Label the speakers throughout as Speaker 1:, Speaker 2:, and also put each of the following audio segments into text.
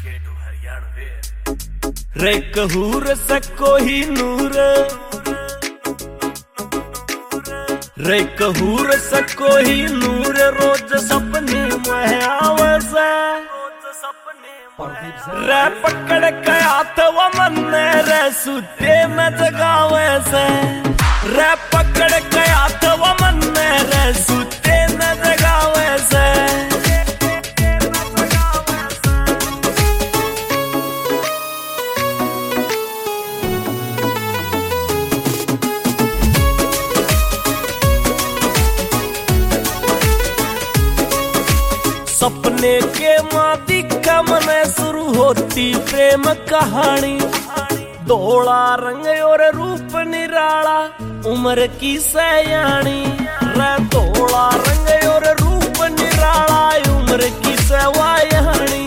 Speaker 1: रे कहूर से कोई नूर, रे कहूर से कोई नूर रोज सपने में आवे से, रे पकड़ के हाथ वो मन रे सुते में जगावे से, रे पकड़ के हाथ वो मन रे सुते में जगावे से। सपने के मादी का मन शुरू होती प्रेम कहानी, धोला रंग और रूप निराला उम्र की सयानी, रे धोला रंग और रूप निराला उम्र की सवायानी,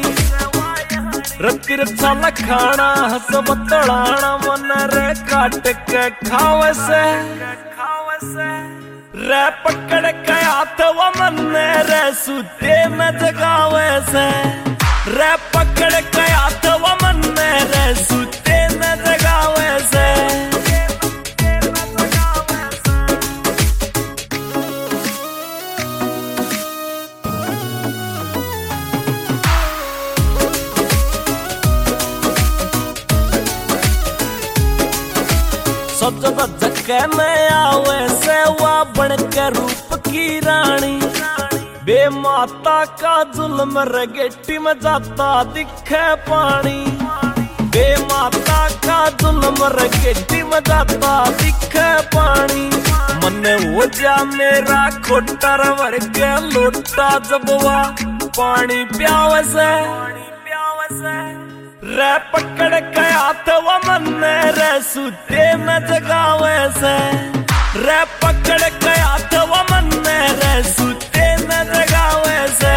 Speaker 1: तिरछा लखाना हंस बतलाना मन रे काट के खावे से, रे पकड़ के हाथ वो मन रे सुते में जगावे से, रे पकड़ के हाथ वो मन रे सुते में जगावे से। सजदा जके में आवे से वा बन के रूप की रानी, बे माता का जुल्म रगेटी में जाता दिखे पानी, बे माता का जुल्म रगेटी में जाता दिखे पानी, मन हो जा मेरा खोटर वर के लोटा जबवा पानी प्यावे से, रे पकड़ के हाथ वो मन रे सुते में जगावे से, रे पकड़ के हाथ वो मन रे सुते में जगावे से।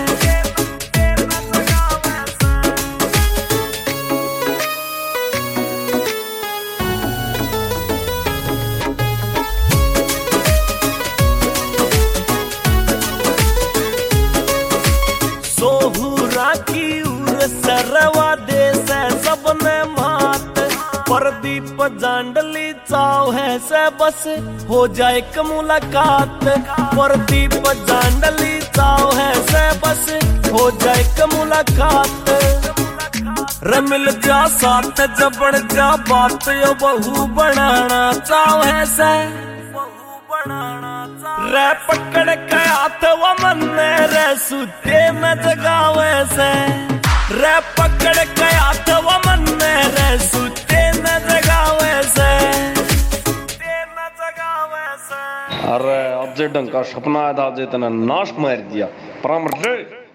Speaker 1: सोहुरा की उर सरवा दे से सबने मात, प्रदीप जांडली चाव है से बस हो जाए एक मुलाकात, प्रदीप जांडली चाव है से बस हो जाए एक मुलाकात, रे मिल जा साथ जबड़ जा बात यो बहू बनाना चाव है से, रे पकड़ के हाथ वो मन रे सुते में जगावे से, रे पकड़ के हाथ वो मन रे सुते में जगावे से।
Speaker 2: अरे अब जे ढंग का सपना था जे तना नाश मार दिया परामर्श।